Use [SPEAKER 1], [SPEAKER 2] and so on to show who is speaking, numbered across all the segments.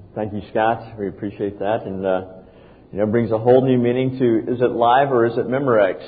[SPEAKER 1] Thank you, Scott. We appreciate that. And, it brings a whole new meaning to, is it live or is it Memorex?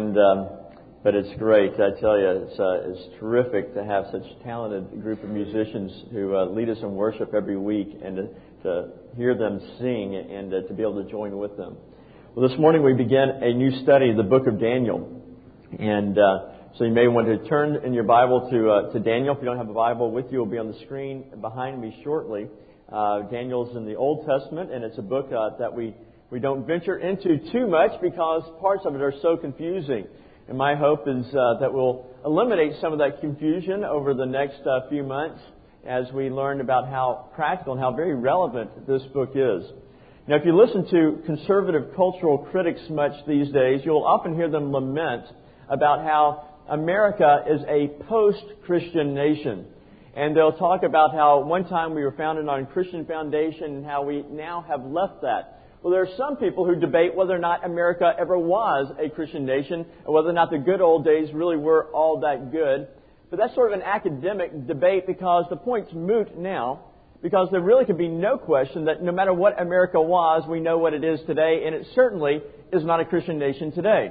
[SPEAKER 1] But it's great. I tell you, it's terrific to have such a talented group of musicians who lead us in worship every week and to hear them sing and to be able to join with them. Well, this morning we begin a new study of the book of Daniel. And so you may want to turn in your Bible to Daniel. If you don't have a Bible with you, it will be on the screen behind me shortly. Daniel's in the Old Testament, and it's a book that we don't venture into too much because parts of it are so confusing. And my hope is that we'll eliminate some of that confusion over the next few months as we learn about how practical and how very relevant this book is. Now, if you listen to conservative cultural critics much these days, you'll often hear them lament about how America is a post-Christian nation. And they'll talk about how one time we were founded on a Christian foundation and how we now have left that. Well, there are some people who debate whether or not America ever was a Christian nation and whether or not the good old days really were all that good. But that's sort of an academic debate because the point's moot now, because there really can be no question that no matter what America was, we know what it is today, and it certainly is not a Christian nation today.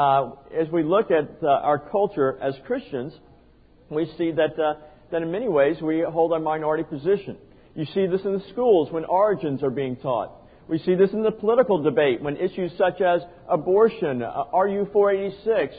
[SPEAKER 1] As we look at our culture as Christians, we see that in many ways we hold a minority position. You see this in the schools when origins are being taught. We see this in the political debate when issues such as abortion, RU 486,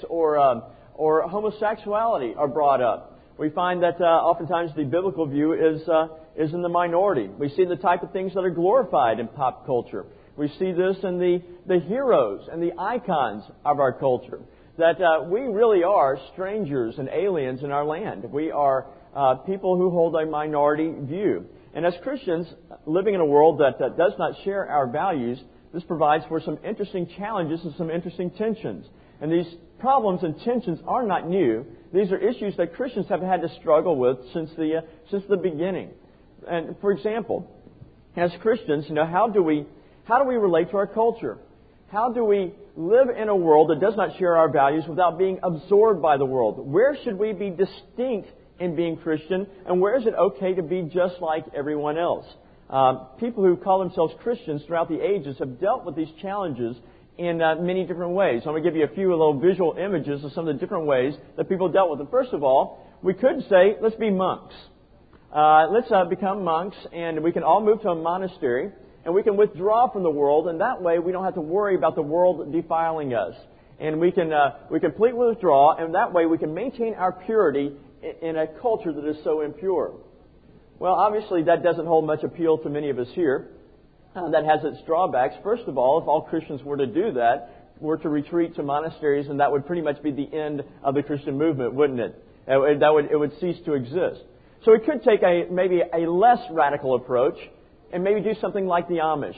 [SPEAKER 1] or homosexuality are brought up. We find that oftentimes the biblical view is in the minority. We see the type of things that are glorified in pop culture. We see this in the heroes and the icons of our culture. That we really are strangers and aliens in our land. We are people who hold a minority view. And as Christians, living in a world that does not share our values, this provides for some interesting challenges and some interesting tensions. And these problems and tensions are not new. These are issues that Christians have had to struggle with since the beginning. And for example, as Christians, how do we relate to our culture? How do we live in a world that does not share our values without being absorbed by the world? Where should we be distinct in being Christian, and where is it okay to be just like everyone else? People who call themselves Christians throughout the ages have dealt with these challenges in many different ways. So I'm going to give you a few little visual images of some of the different ways that people dealt with them. First of all, we could say, let's be monks. Let's become monks, and we can all move to a monastery, and we can withdraw from the world, and that way we don't have to worry about the world defiling us. And we can completely withdraw, and that way we can maintain our purity in a culture that is so impure. Well, obviously that doesn't hold much appeal to many of us here. That has its drawbacks. First of all, if all Christians were to do that, were to retreat to monasteries, and that would pretty much be the end of the Christian movement, wouldn't it? It would cease to exist. So we could take maybe a less radical approach and maybe do something like the Amish.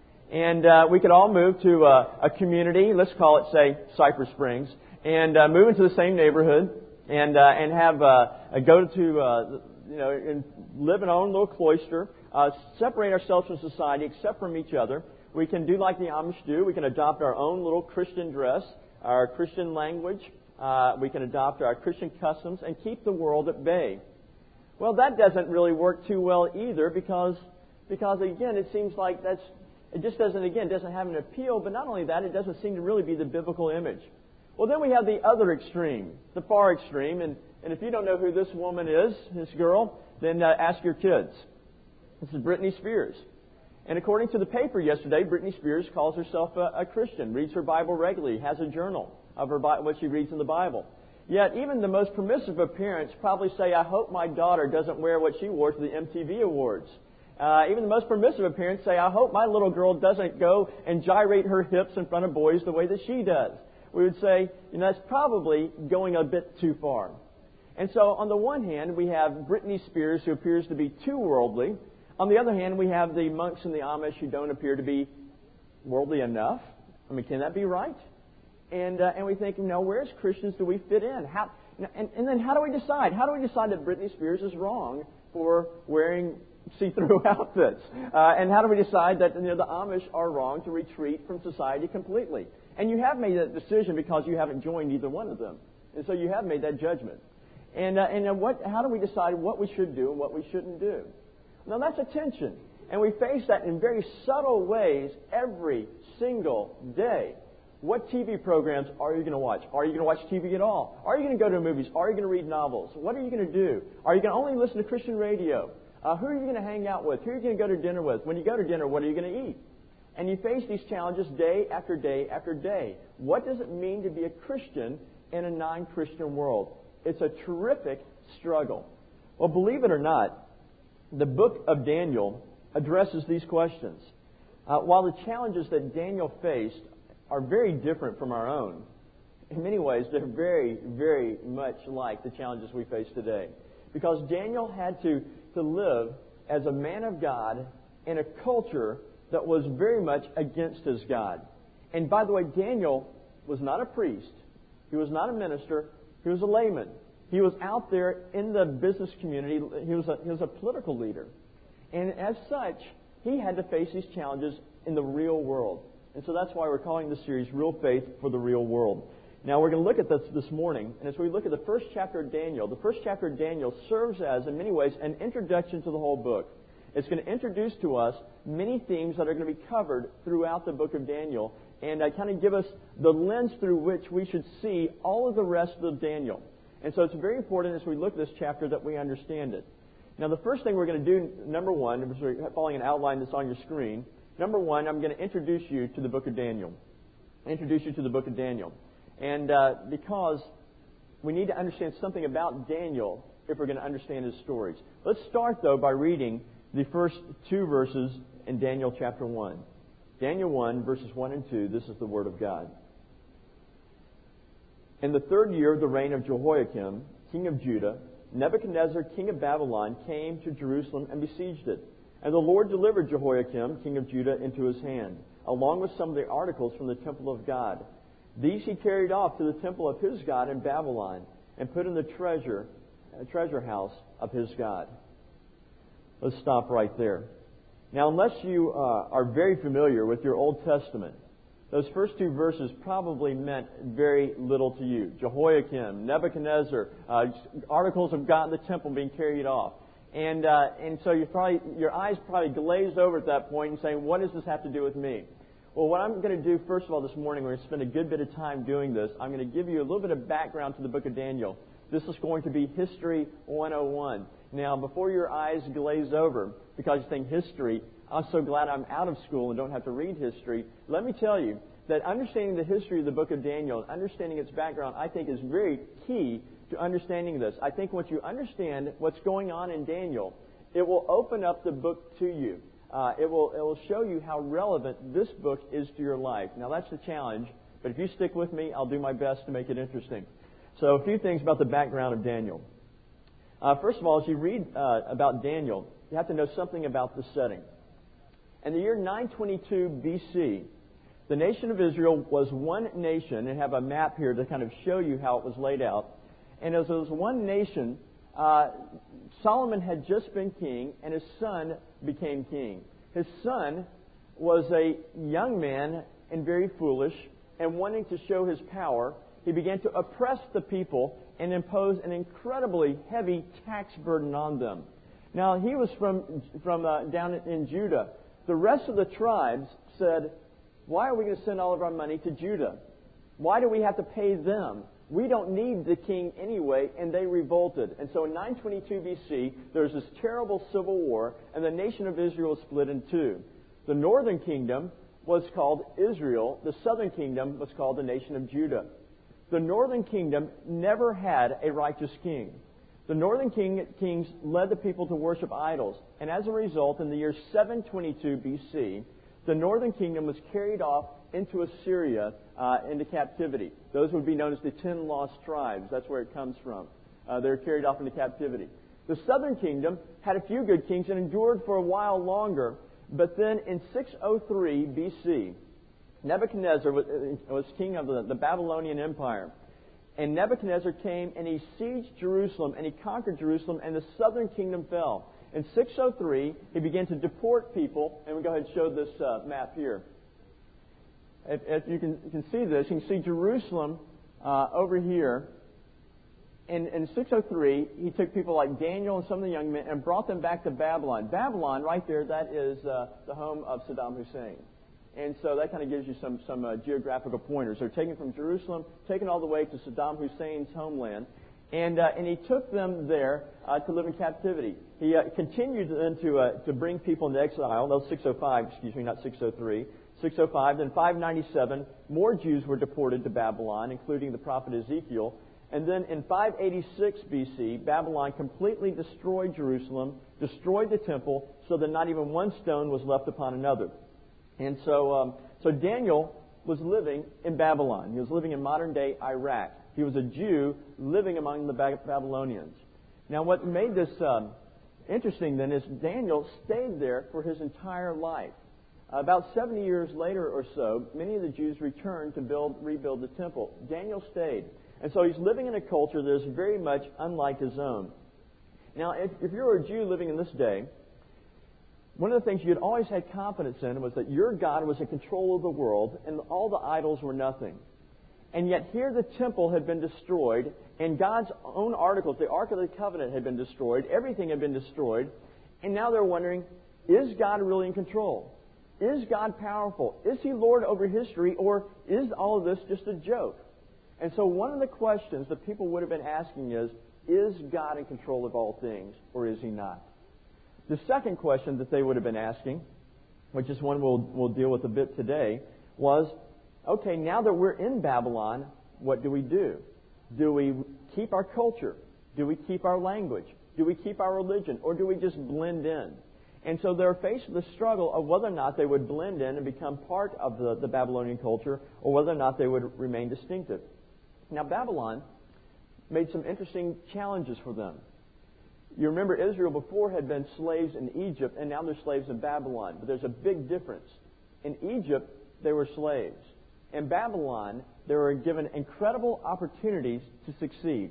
[SPEAKER 1] And we could all move to a community, let's call it, say, Cypress Springs, and move into the same neighborhood and have go to and live in our own little cloister, separate ourselves from society except from each other. We can do like the Amish do. We can adopt our own little Christian dress, our Christian language. We can adopt our Christian customs and keep the world at bay. Well, that doesn't really work too well either because again, it seems like it just doesn't have an appeal. But not only that, it doesn't seem to really be the biblical image. Well, then we have the other extreme, the far extreme, and if you don't know who this woman is, this girl, then ask your kids. This is Britney Spears. And according to the paper yesterday, Britney Spears calls herself a Christian, reads her Bible regularly, has a journal of what she reads in the Bible. Yet even the most permissive of parents probably say, I hope my daughter doesn't wear what she wore to the MTV Awards. Even the most permissive of parents say, I hope my little girl doesn't go and gyrate her hips in front of boys the way that she does. We would say, that's probably going a bit too far. And so on the one hand, we have Britney Spears, who appears to be too worldly. On the other hand, we have the monks and the Amish who don't appear to be worldly enough. I mean, can that be right? And we think, where as Christians do we fit in? And then how do we decide? How do we decide that Britney Spears is wrong for wearing see-through outfits? And how do we decide that the Amish are wrong to retreat from society completely? And you have made that decision because you haven't joined either one of them. And so you have made that judgment. And how do we decide what we should do and what we shouldn't do? Now, that's a tension. And we face that in very subtle ways every single day. What TV programs are you going to watch? Are you going to watch TV at all? Are you going to go to movies? Are you going to read novels? What are you going to do? Are you going to only listen to Christian radio? Who are you going to hang out with? Who are you going to go to dinner with? When you go to dinner, what are you going to eat? And you face these challenges day after day after day. What does it mean to be a Christian in a non-Christian world? It's a terrific struggle. Well, believe it or not, the book of Daniel addresses these questions. While the challenges that Daniel faced are very different from our own, in many ways they're very, very much like the challenges we face today. Because Daniel had to live as a man of God in a culture that was very much against his God. And by the way, Daniel was not a priest. He was not a minister. He was a layman. He was out there in the business community. He was a political leader. And as such, he had to face these challenges in the real world. And so that's why we're calling this series Real Faith for the Real World. Now, we're going to look at this morning, and as we look at the first chapter of Daniel, the first chapter of Daniel serves as, in many ways, an introduction to the whole book. It's going to introduce to us many themes that are going to be covered throughout the book of Daniel, and kind of give us the lens through which we should see all of the rest of Daniel. And so it's very important as we look at this chapter that we understand it. Now, the first thing we're going to do, number one, if we're following an outline that's on your screen, number one, I'm going to introduce you to the book of Daniel. Introduce you to the book of Daniel. And because we need to understand something about Daniel if we're going to understand his stories. Let's start, though, by reading the first two verses in Daniel chapter 1. Daniel 1, verses 1 and 2, this is the Word of God. In the third year of the reign of Jehoiakim, king of Judah, Nebuchadnezzar, king of Babylon, came to Jerusalem and besieged it. And the Lord delivered Jehoiakim, king of Judah, into his hand, along with some of the articles from the temple of God. These he carried off to the temple of his God in Babylon, and put in the treasure house of his God. Let's stop right there. Now, unless you are very familiar with your Old Testament, those first two verses probably meant very little to you. Jehoiakim, Nebuchadnezzar, articles of God in the temple being carried off. And so your eyes probably glazed over at that point and saying, what does this have to do with me? Well, what I'm going to do, first of all, this morning, we're going to spend a good bit of time doing this. I'm going to give you a little bit of background to the book of Daniel. This is going to be History 101. Now, before your eyes glaze over, because you think history, I'm so glad I'm out of school and don't have to read history. Let me tell you that understanding the history of the book of Daniel and understanding its background, I think, is very key to understanding this. I think once you understand what's going on in Daniel, it will open up the book to you. It will show you how relevant this book is to your life. Now, that's the challenge, but if you stick with me, I'll do my best to make it interesting. So, a few things about the background of Daniel. First of all, as you read about Daniel, you have to know something about the setting. In the year 922 BC, the nation of Israel was one nation, and I have a map here to kind of show you how it was laid out. And as it was one nation, Solomon had just been king, and his son became king. His son was a young man and very foolish, and wanting to show his power, he began to oppress the people and impose an incredibly heavy tax burden on them. Now, he was from down in Judah. The rest of the tribes said, why are we going to send all of our money to Judah? Why do we have to pay them? We don't need the king anyway, and they revolted. And so in 922 BC, there was this terrible civil war, and the nation of Israel was split in two. The northern kingdom was called Israel. The southern kingdom was called the nation of Judah. The northern kingdom never had a righteous king. The northern kings led the people to worship idols. And as a result, in the year 722 BC, the northern kingdom was carried off into Assyria, into captivity. Those would be known as the 10 lost tribes. That's where it comes from. They were carried off into captivity. The southern kingdom had a few good kings and endured for a while longer. But then in 603 BC, Nebuchadnezzar was king of the Babylonian Empire. And Nebuchadnezzar came and he sieged Jerusalem and he conquered Jerusalem, and the southern kingdom fell. In 603, he began to deport people, and we'll go ahead and show this map here. If you can see this, you can see Jerusalem over here.
[SPEAKER 2] in 603, he took people like Daniel and some of the young men and brought them back to Babylon. Babylon, right there, that is the home of Saddam Hussein. And so that kind of gives you some geographical pointers. They're taken from Jerusalem, taken all the way to Saddam Hussein's homeland. And he took them there to live in captivity. He continued then to bring people into exile. That was 605, not 603. 605, then 597, more Jews were deported to Babylon, including the prophet Ezekiel. And then in 586 BC, Babylon completely destroyed Jerusalem, destroyed the temple, so that not even one stone was left upon another. And so Daniel was living in Babylon. He was living in modern-day Iraq. He was a Jew living among the Babylonians. Now, what made this interesting then is Daniel stayed there for his entire life. About 70 years later or so, many of the Jews returned to rebuild the temple. Daniel stayed. And so he's living in a culture that is very much unlike his own. Now, if you're a Jew living in this day, one of the things you had always had confidence in was that your God was in control of the world and all the idols were nothing. And yet here the temple had been destroyed, and God's own articles, the Ark of the Covenant, had been destroyed. Everything had been destroyed. And now they're wondering, is God really in control? Is God powerful? Is He Lord over history, or is all of this just a joke? And so one of the questions that people would have been asking is God in control of all things, or is He not? The second question that they would have been asking, which is one we'll deal with a bit today, was, okay, now that we're in Babylon, what do we do? Do we keep our culture? Do we keep our language? Do we keep our religion? Or do we just blend in? And so they're faced with the struggle of whether or not they would blend in and become part of the Babylonian culture, or whether or not they would remain distinctive. Now, Babylon made some interesting challenges for them. You remember Israel before had been slaves in Egypt, and now they're slaves in Babylon. But there's a big difference. In Egypt, they were slaves. In Babylon, they were given incredible opportunities to succeed.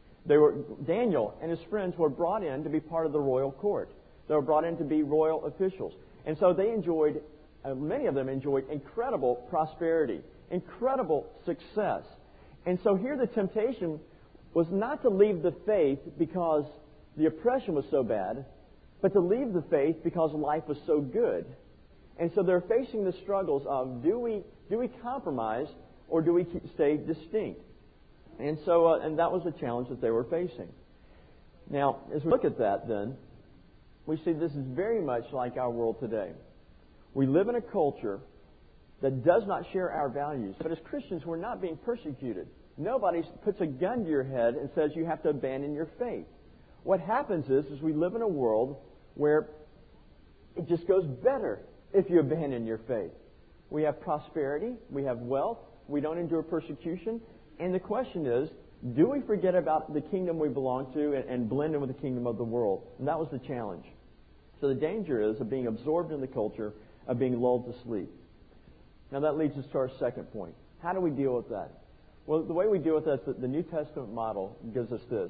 [SPEAKER 2] Daniel and his friends were brought in to be part of the royal court. They were brought in to be royal officials. And so they many of them enjoyed incredible prosperity, incredible success. And so here the temptation was not to leave the faith because the oppression was so bad, but to leave the faith because life was so good. And so they're facing the struggles of, do we compromise, or do we stay distinct? And so, and that was the challenge that they were facing. Now, as we look at that then, we see this is very much like our world today. We live in a culture that does not share our values. But as Christians, we're not being persecuted. Nobody puts a gun to your head and says you have to abandon your faith. What happens is we live in a world where it just goes better if you abandon your faith. We have prosperity, we have wealth, we don't endure persecution, and the question is, do we forget about the kingdom we belong to and blend in with the kingdom of the world? And that was the challenge. So the danger is of being absorbed in the culture, of being lulled to sleep. Now that leads us to our second point. How do we deal with that? Well, the way we deal with that is that the New Testament model gives us this.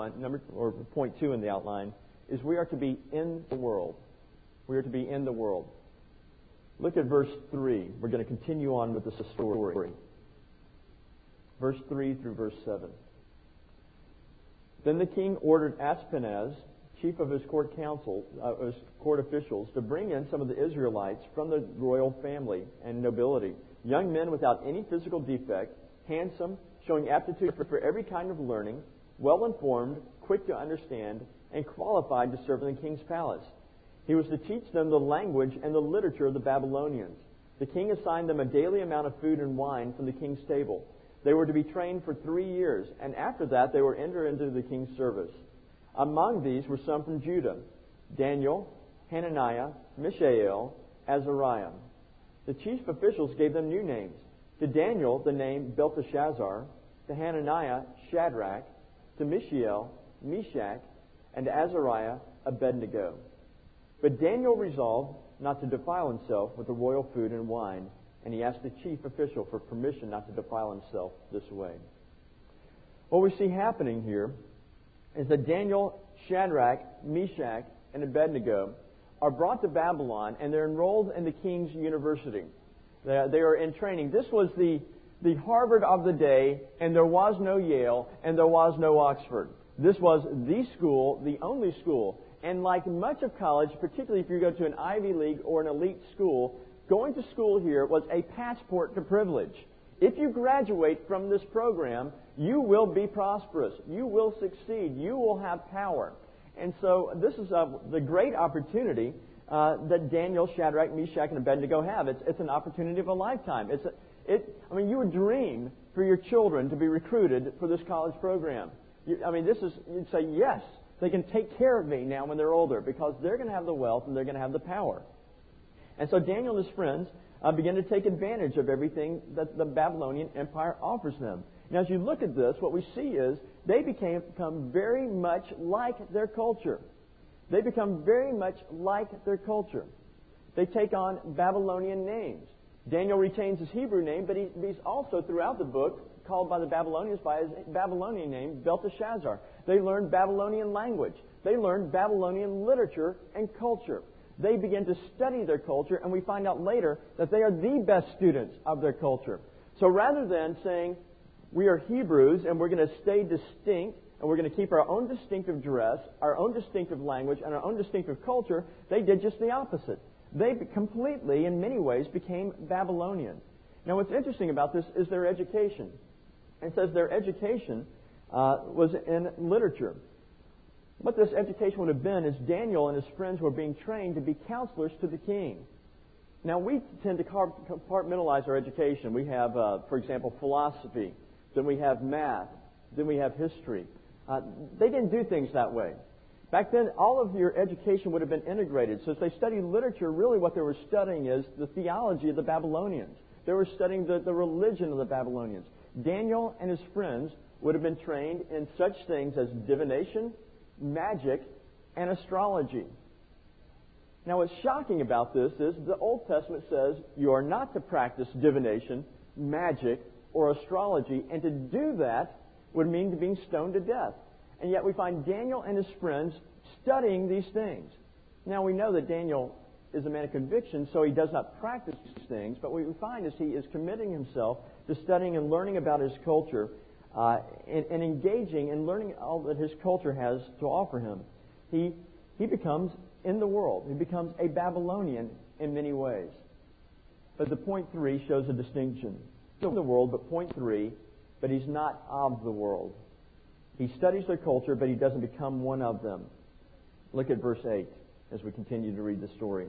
[SPEAKER 2] Point 2 in the outline is we are to be in the world. We are to be in the world. Look at verse 3. We're going to continue on with this story. Verse 3 through verse 7. Then the king ordered Ashpenaz, chief of his court council, his court officials, to bring in some of the Israelites from the royal family and nobility, young men without any physical defect, handsome, showing aptitude for every kind of learning, well-informed, quick to understand, and qualified to serve in the king's palace. He was to teach them the language and the literature of the Babylonians. The king assigned them a daily amount of food and wine from the king's table. They were to be trained for 3 years, and after that they were enter into the king's service. Among these were some from Judah: Daniel, Hananiah, Mishael, Azariah. The chief officials gave them new names. To Daniel, the name Belteshazzar; to Hananiah, Shadrach; to Mishael, Meshach; and to Azariah, Abednego. But Daniel resolved not to defile himself with the royal food and wine, and he asked the chief official for permission not to defile himself this way. What we see happening here is that Daniel, Shadrach, Meshach, and Abednego are brought to Babylon, and they're enrolled in the king's university. They are in training. This was the the Harvard of the day, and there was no Yale, and there was no Oxford. This was the school, the only school. And like much of college, particularly if you go to an Ivy League or an elite school, going to school here was a passport to privilege. If you graduate from this program, you will be prosperous. You will succeed. You will have power. And so this is the great opportunity that Daniel, Shadrach, Meshach, and Abednego have. It's an opportunity of a lifetime. You would dream for your children to be recruited for this college program. You'd say, yes, they can take care of me now when they're older because they're going to have the wealth and they're going to have the power. And so Daniel and his friends begin to take advantage of everything that the Babylonian Empire offers them. Now, as you look at this, what we see is they become very much like their culture. They become very much like their culture. They take on Babylonian names. Daniel retains his Hebrew name, but he's also, throughout the book, called by the Babylonians by his Babylonian name, Belteshazzar. They learn Babylonian language. They learn Babylonian literature and culture. They begin to study their culture, and we find out later that they are the best students of their culture. So rather than saying, we are Hebrews and we're going to stay distinct and we're going to keep our own distinctive dress, our own distinctive language, and our own distinctive culture, they did just the opposite. They completely, in many ways, became Babylonian. Now, what's interesting about this is their education. It says their education was in literature. What this education would have been is Daniel and his friends were being trained to be counselors to the king. Now, we tend to compartmentalize our education. We have, for example, philosophy. Then we have math. Then we have history. They didn't do things that way. Back then, all of your education would have been integrated. So as they studied literature, really what they were studying is the theology of the Babylonians. They were studying the religion of the Babylonians. Daniel and his friends would have been trained in such things as divination, magic, and astrology. Now, what's shocking about this is the Old Testament says you are not to practice divination, magic, or astrology, and to do that would mean being stoned to death. And yet we find Daniel and his friends studying these things. Now, we know that Daniel is a man of conviction, so he does not practice these things, but what we find is he is committing himself to studying and learning about his culture and engaging and learning all that his culture has to offer him. He becomes in the world. He becomes a Babylonian in many ways. But the point 3 shows a distinction. He's in the world, but point 3, but he's not of the world. He studies their culture, but he doesn't become one of them. Look at verse 8 as we continue to read the story.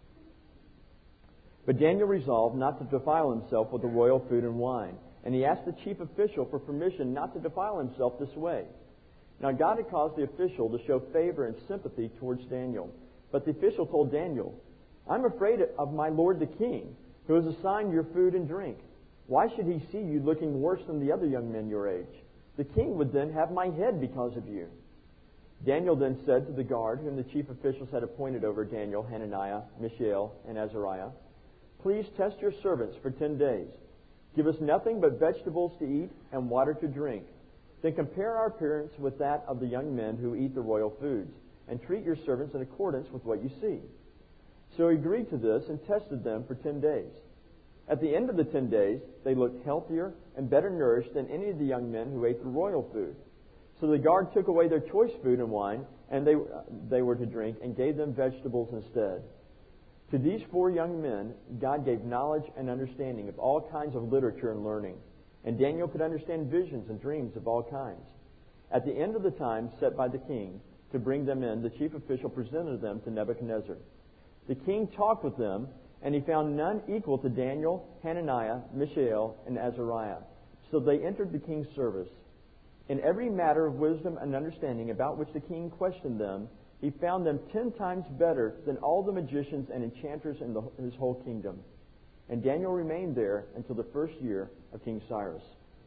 [SPEAKER 2] But Daniel resolved not to defile himself with the royal food and wine, and he asked the chief official for permission not to defile himself this way. Now God had caused the official to show favor and sympathy towards Daniel. But the official told Daniel, I'm afraid of my lord the king, who has assigned your food and drink. Why should he see you looking worse than the other young men your age? The king would then have my head because of you. Daniel then said to the guard, whom the chief officials had appointed over Daniel, Hananiah, Mishael, and Azariah, please test your servants for 10 days. Give us nothing but vegetables to eat and water to drink. Then compare our appearance with that of the young men who eat the royal foods, and treat your servants in accordance with what you see. So he agreed to this and tested them for 10 days. At the end of the 10 days, they looked healthier and better nourished than any of the young men who ate the royal food. So the guard took away their choice food and wine, and they were to drink, and gave them vegetables instead. To these 4 young men, God gave knowledge and understanding of all kinds of literature and learning. And Daniel could understand visions and dreams of all kinds. At the end of the time set by the king to bring them in, the chief official presented them to Nebuchadnezzar. The king talked with them, and he found none equal to Daniel, Hananiah, Mishael, and Azariah. So they entered the king's service. In every matter of wisdom and understanding about which the king questioned them, he found them 10 times better than all the magicians and enchanters in his whole kingdom. And Daniel remained there until the first year of King Cyrus.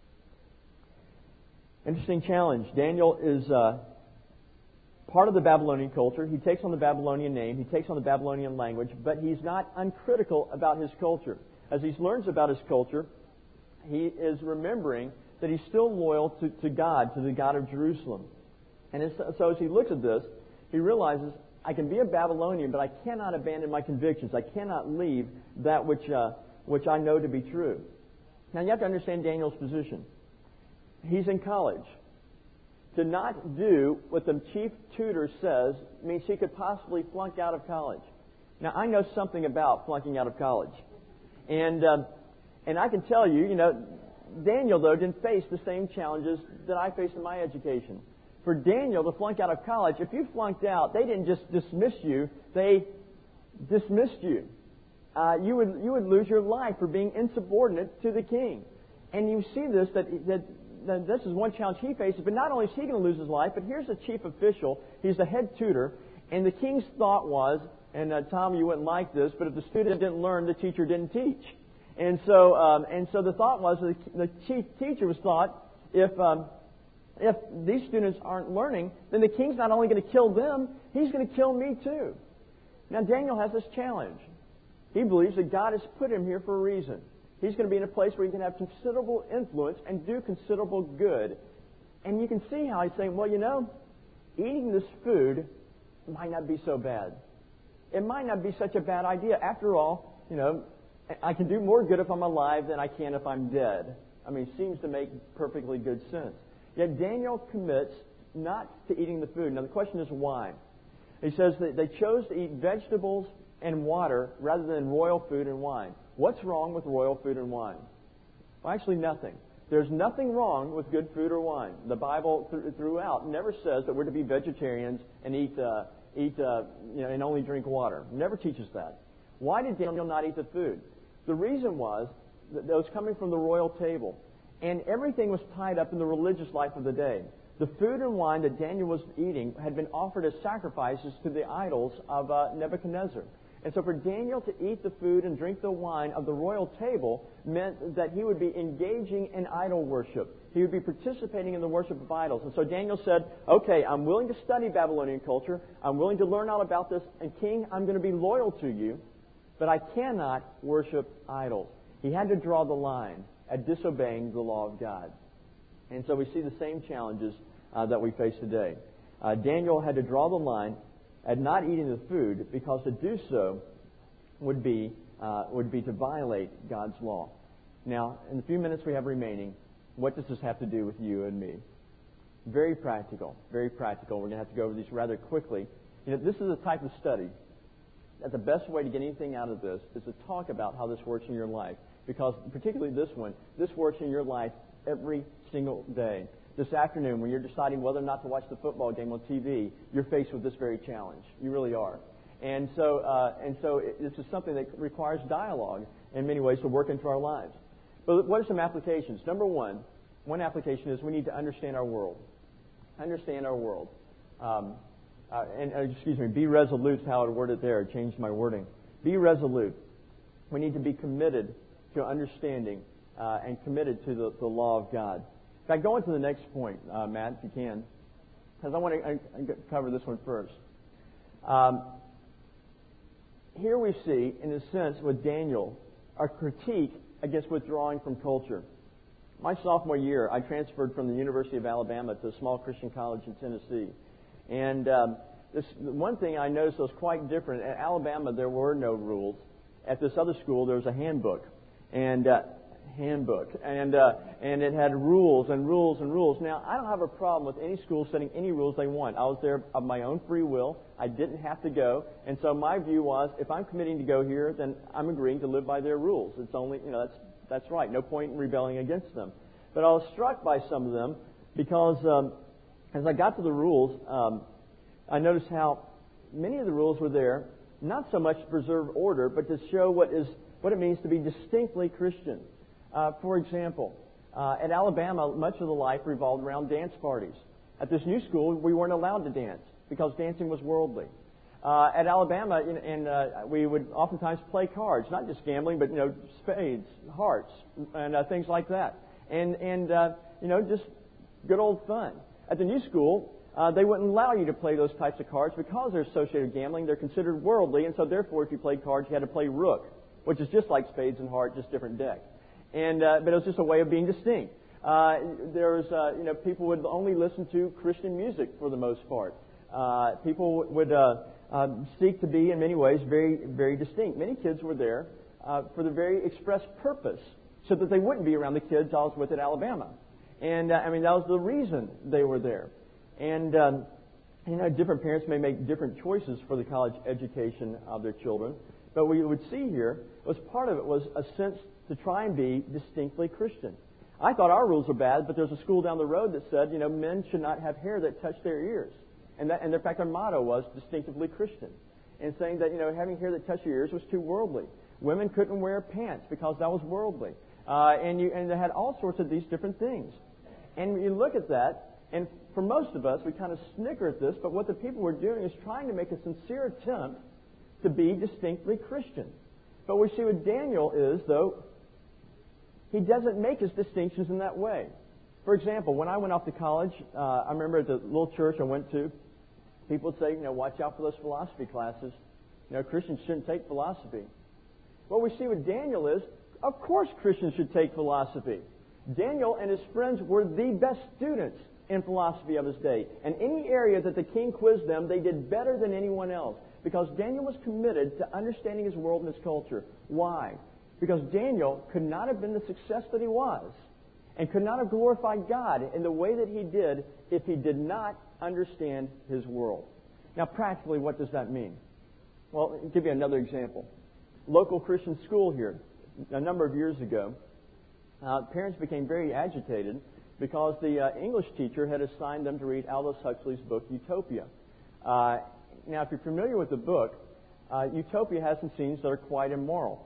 [SPEAKER 2] Interesting challenge. Daniel is part of the Babylonian culture. He takes on the Babylonian name. He takes on the Babylonian language, but he's not uncritical about his culture. As he learns about his culture, he is remembering that he's still loyal to God, to the God of Jerusalem. And so as he looks at this, he realizes, I can be a Babylonian, but I cannot abandon my convictions. I cannot leave that which I know to be true. Now, you have to understand Daniel's position. He's in college. To not do what the chief tutor says means he could possibly flunk out of college. Now, I know something about flunking out of college. And I can tell you, Daniel, though, didn't face the same challenges that I faced in my education. For Daniel to flunk out of college, if you flunked out, they didn't just dismiss you, they dismissed you. You would lose your life for being insubordinate to the king. And you see this, that this is one challenge he faces, but not only is he going to lose his life, but here's the chief official, he's the head tutor, and the king's thought was, and Tom, you wouldn't like this, but if the student didn't learn, the teacher didn't teach. And so the thought was, the chief teacher was thought, if these students aren't learning, then the king's not only going to kill them, he's going to kill me too. Now Daniel has this challenge. He believes that God has put him here for a reason. He's going to be in a place where he can have considerable influence and do considerable good. And you can see how he's saying, well, eating this food might not be so bad. It might not be such a bad idea. After all, I can do more good if I'm alive than I can if I'm dead. It seems to make perfectly good sense. Yet Daniel commits not to eating the food. Now the question is why? He says that they chose to eat vegetables and water rather than royal food and wine. What's wrong with royal food and wine? Well, actually nothing. There's nothing wrong with good food or wine. The Bible throughout never says that we're to be vegetarians and eat and only drink water. It never teaches that. Why did Daniel not eat the food? The reason was that it was coming from the royal table, and everything was tied up in the religious life of the day. The food and wine that Daniel was eating had been offered as sacrifices to the idols of Nebuchadnezzar. And so for Daniel to eat the food and drink the wine of the royal table meant that he would be engaging in idol worship. He would be participating in the worship of idols. And so Daniel said, okay, I'm willing to study Babylonian culture. I'm willing to learn all about this. And king, I'm going to be loyal to you, but I cannot worship idols. He had to draw the line at disobeying the law of God. And so we see the same challenges that we face today. Daniel had to draw the line at not eating the food, because to do so would be to violate God's law. Now, in the few minutes we have remaining, what does this have to do with you and me? Very practical, very practical. We're going to have to go over these rather quickly. This is a type of study that the best way to get anything out of this is to talk about how this works in your life, because particularly this works in your life every single day. This afternoon, when you're deciding whether or not to watch the football game on TV, you're faced with this very challenge. You really are. And so this is something that requires dialogue in many ways to work into our lives. But what are some applications? Number one application is we need to understand our world. Understand our world. Be resolute is how I word it there. I changed my wording. Be resolute. We need to be committed to understanding and committed to the law of God. In fact, go on to the next point, Matt, if you can, because I want to cover this one first. Here we see, in a sense, with Daniel, a critique against withdrawing from culture. My sophomore year, I transferred from the University of Alabama to a small Christian college in Tennessee. And one thing I noticed was quite different. At Alabama, there were no rules. At this other school, there was a handbook. And it had rules and rules and rules. Now, I don't have a problem with any school setting any rules they want. I was there of my own free will. I didn't have to go. And so my view was, if I'm committing to go here, then I'm agreeing to live by their rules. It's only, that's right. No point in rebelling against them. But I was struck by some of them because as I got to the rules, I noticed how many of the rules were there, not so much to preserve order, but to show what it means to be distinctly Christian. For example, at Alabama, much of the life revolved around dance parties. At this new school, we weren't allowed to dance because dancing was worldly. At Alabama, we would oftentimes play cards, not just gambling, but spades, hearts, and things like that, and just good old fun. At the new school, they wouldn't allow you to play those types of cards because they're associated with gambling. They're considered worldly, and so therefore, if you played cards, you had to play rook, which is just like spades and heart, just different deck. But it was just a way of being distinct. People would only listen to Christian music for the most part. People would seek to be, in many ways, very, very distinct. Many kids were there for the very express purpose so that they wouldn't be around the kids I was with at Alabama. And, that was the reason they were there. And, different parents may make different choices for the college education of their children. But what you would see here was part of it was a sense to try and be distinctly Christian. I thought our rules were bad, but there's a school down the road that said, men should not have hair that touched their ears. And in fact, their motto was distinctively Christian. And saying that, having hair that touched your ears was too worldly. Women couldn't wear pants because that was worldly. And they had all sorts of these different things. And you look at that, and for most of us, we kind of snicker at this, but what the people were doing is trying to make a sincere attempt to be distinctly Christian. But we see what Daniel is, though, he doesn't make his distinctions in that way. For example, when I went off to college, I remember at the little church I went to, people would say, watch out for those philosophy classes. Christians shouldn't take philosophy. What we see with Daniel is, of course Christians should take philosophy. Daniel and his friends were the best students in philosophy of his day. And any area that the king quizzed them, they did better than anyone else. Because Daniel was committed to understanding his world and his culture. Why? Because Daniel could not have been the success that he was and could not have glorified God in the way that he did if he did not understand his world. Now, practically, what does that mean? Well, I'll give you another example. Local Christian school here, a number of years ago, parents became very agitated because the English teacher had assigned them to read Aldous Huxley's book, Utopia. Now, if you're familiar with the book, Utopia has some scenes that are quite immoral.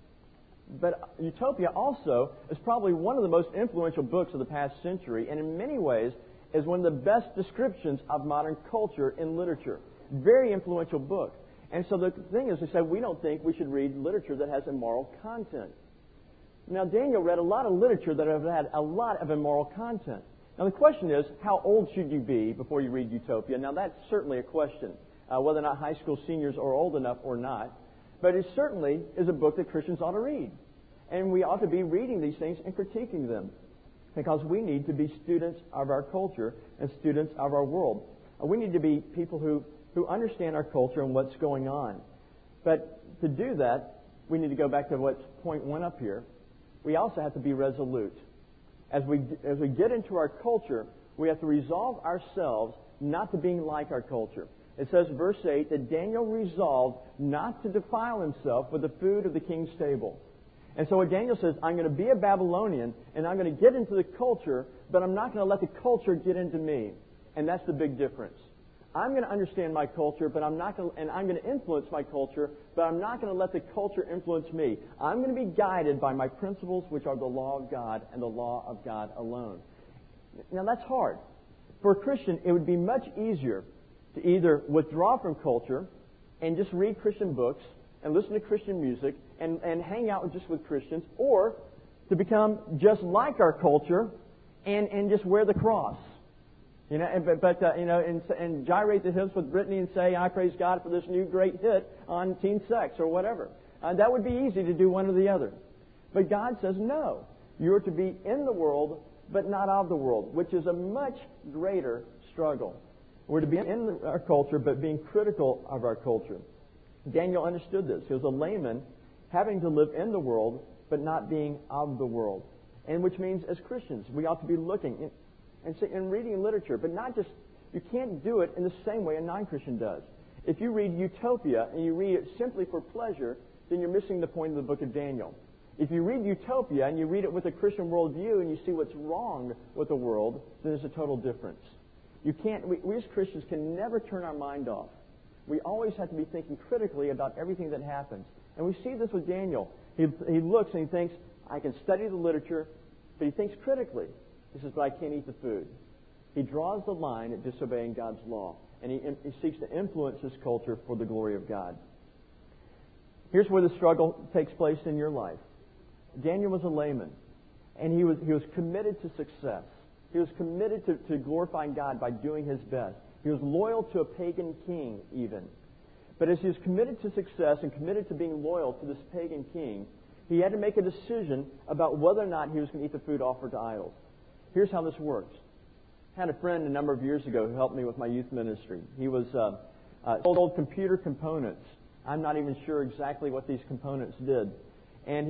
[SPEAKER 2] But Utopia also is probably one of the most influential books of the past century, and in many ways is one of the best descriptions of modern culture in literature. Very influential book. And so the thing is, they said, we don't think we should read literature that has immoral content. Now, Daniel read a lot of literature that have had a lot of immoral content. Now, the question is, how old should you be before you read Utopia? Now, that's certainly a question, whether or not high school seniors are old enough or not. But it certainly is a book that Christians ought to read. And we ought to be reading these things and critiquing them, because we need to be students of our culture and students of our world. We need to be people who understand our culture and what's going on. But to do that, we need to go back to what's point one up here. We also have to be resolute. As we get into our culture, we have to resolve ourselves not to being like our culture. It says, verse 8, that Daniel resolved not to defile himself with the food of the king's table. And so what Daniel says, I'm going to be a Babylonian, and I'm going to get into the culture, but I'm not going to let the culture get into me. And that's the big difference. I'm going to understand my culture, but I'm not going to, and I'm going to influence my culture, but I'm not going to let the culture influence me. I'm going to be guided by my principles, which are the law of God and the law of God alone. Now, that's hard. For a Christian, it would be much easier to either withdraw from culture and just read Christian books and listen to Christian music and hang out just with Christians, or to become just like our culture and just wear the cross. And gyrate the hips with Britney and say, I praise God for this new great hit on teen sex or whatever. That would be easy to do one or the other. But God says, no, you're to be in the world, but not of the world, which is a much greater struggle. We're to be in our culture, but being critical of our culture. Daniel understood this. He was a layman having to live in the world, but not being of the world. And which means, as Christians, we ought to be looking and reading literature, but not just, you can't do it in the same way a non-Christian does. If you read Utopia and you read it simply for pleasure, then you're missing the point of the book of Daniel. If you read Utopia and you read it with a Christian worldview and you see what's wrong with the world, then there's a total difference. We as Christians can never turn our mind off. We always have to be thinking critically about everything that happens. And we see this with Daniel. He looks and he thinks, I can study the literature, but he thinks critically. He says, but I can't eat the food. He draws the line at disobeying God's law, and he seeks to influence his culture for the glory of God. Here's where the struggle takes place in your life. Daniel was a layman, and he was committed to success. He was committed to glorifying God by doing his best. He was loyal to a pagan king, even. But as he was committed to success and committed to being loyal to this pagan king, he had to make a decision about whether or not he was going to eat the food offered to idols. Here's how this works. I had a friend a number of years ago who helped me with my youth ministry. He was sold computer components. I'm not even sure exactly what these components did. And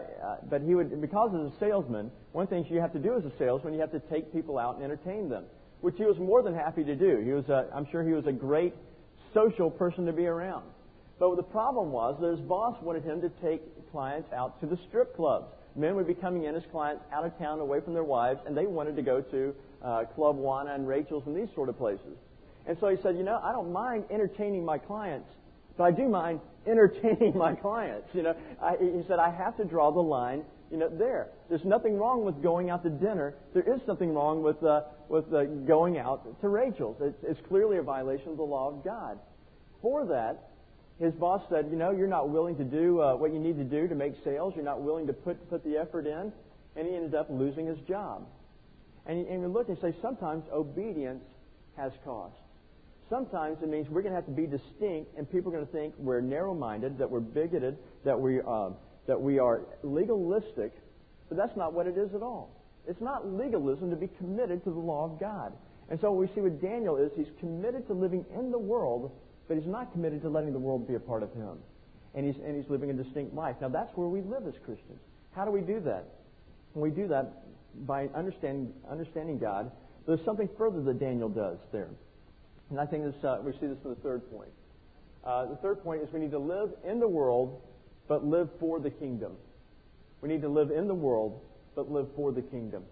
[SPEAKER 2] because as a salesman, one thing you have to do as a salesman, you have to take people out and entertain them, which he was more than happy to do. I'm sure he was a great social person to be around. But the problem was that his boss wanted him to take clients out to the strip clubs. Men would be coming in as clients out of town, away from their wives, and they wanted to go to Club Juana and Rachel's and these sort of places. And so he said, I don't mind entertaining my clients, but I do mind entertaining my clients. He said, I have to draw the line, there. There's nothing wrong with going out to dinner. There is something wrong with going out to Rachel's. It's clearly a violation of the law of God. For that, his boss said, you're not willing to do what you need to do to make sales. You're not willing to put the effort in. And he ended up losing his job. And you look and say, sometimes obedience has cost. Sometimes it means we're going to have to be distinct, and people are going to think we're narrow-minded, that we're bigoted, that we are legalistic. But that's not what it is at all. It's not legalism to be committed to the law of God. And so what we see with Daniel is he's committed to living in the world, but he's not committed to letting the world be a part of him. And he's living a distinct life. Now that's where we live as Christians. How do we do that? We do that by understanding God. There's something further that Daniel does there. And I think we see this in the third point. The third point is we need to live in the world, but live for the kingdom. We need to live in the world, but live for the kingdom.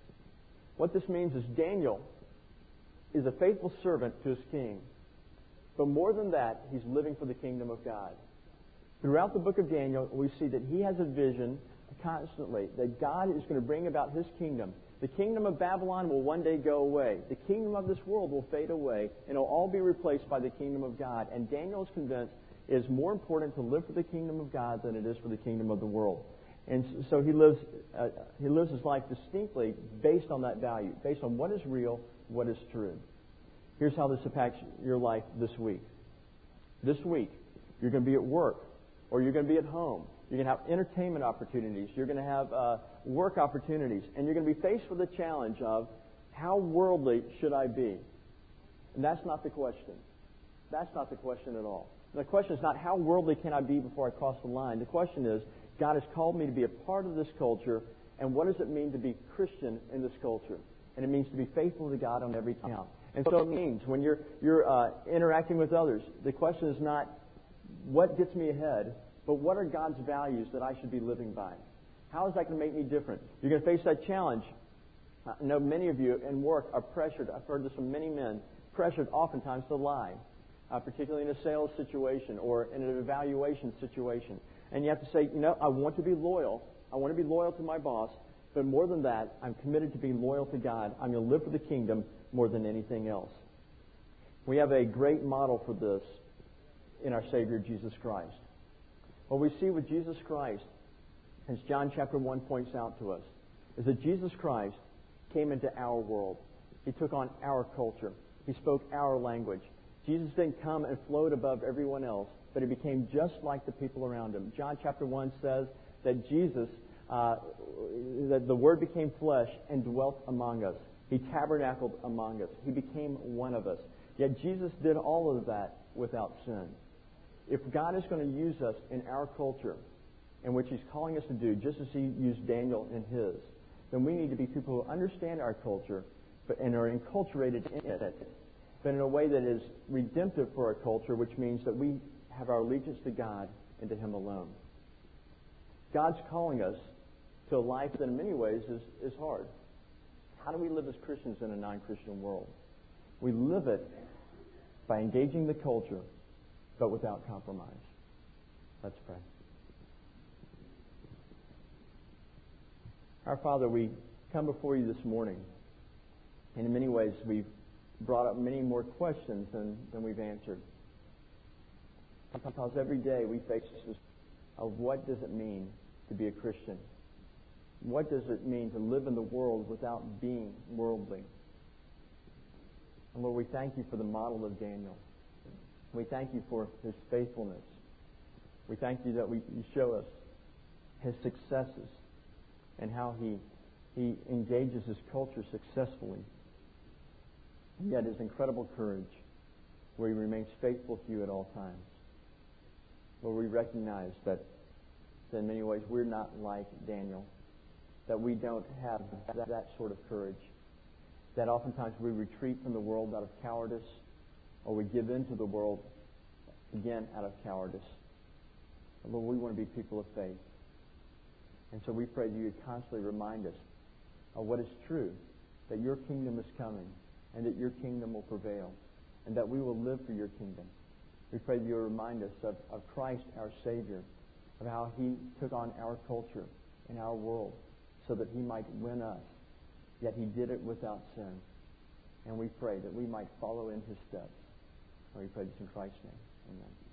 [SPEAKER 2] What this means is Daniel is a faithful servant to his king. But more than that, he's living for the kingdom of God. Throughout the book of Daniel, we see that he has a vision constantly that God is going to bring about his kingdom. The kingdom of Babylon will one day go away. The kingdom of this world will fade away, and it'll all be replaced by the kingdom of God. And Daniel is convinced it is more important to live for the kingdom of God than it is for the kingdom of the world. And so he lives his life distinctly based on that value, based on what is real, what is true. Here's how this impacts your life this week. This week, you're going to be at work, or you're going to be at home. You're going to have entertainment opportunities. You're going to have work opportunities. And you're going to be faced with the challenge of, how worldly should I be? And that's not the question. That's not the question at all. And the question is not, how worldly can I be before I cross the line? The question is, God has called me to be a part of this culture, and what does it mean to be Christian in this culture? And it means to be faithful to God on every count. And so it means when you're interacting with others, the question is not what gets me ahead, but what are God's values that I should be living by? How is that going to make me different? You're going to face that challenge. I know many of you in work are pressured. I've heard this from many men, pressured oftentimes to lie, particularly in a sales situation or in an evaluation situation. And you have to say, I want to be loyal. I want to be loyal to my boss. But more than that, I'm committed to being loyal to God. I'm going to live for the kingdom more than anything else. We have a great model for this in our Savior, Jesus Christ. What we see with Jesus Christ, as John chapter 1 points out to us, is that Jesus Christ came into our world. He took on our culture. He spoke our language. Jesus didn't come and float above everyone else, but he became just like the people around him. John chapter 1 says that that the Word became flesh and dwelt among us. He tabernacled among us. He became one of us. Yet Jesus did all of that without sin. If God is going to use us in our culture, in which He's calling us to do, just as He used Daniel in his, then we need to be people who understand our culture and are enculturated in it, but in a way that is redemptive for our culture, which means that we have our allegiance to God and to Him alone. God's calling us to a life that in many ways is hard. How do we live as Christians in a non-Christian world? We live it by engaging the culture, but without compromise. Let's pray. Our Father, we come before you this morning, and in many ways we've brought up many more questions than we've answered. Because every day we face this of what does it mean to be a Christian? What does it mean to live in the world without being worldly? And Lord, we thank you for the model of Daniel. We thank you for his faithfulness. We thank you that you show us his successes and how he engages his culture successfully. And yet his incredible courage, where he remains faithful to you at all times. Lord, we recognize that that in many ways we're not like Daniel, that we don't have that sort of courage, that oftentimes we retreat from the world out of cowardice, or we give in to the world, again, out of cowardice. But Lord, we want to be people of faith. And so we pray that you would constantly remind us of what is true, that your kingdom is coming, and that your kingdom will prevail, and that we will live for your kingdom. We pray that you will remind us of Christ, our Savior, of how he took on our culture and our world so that he might win us, yet he did it without sin. And we pray that we might follow in his steps. And we pray this in Christ's name. Amen.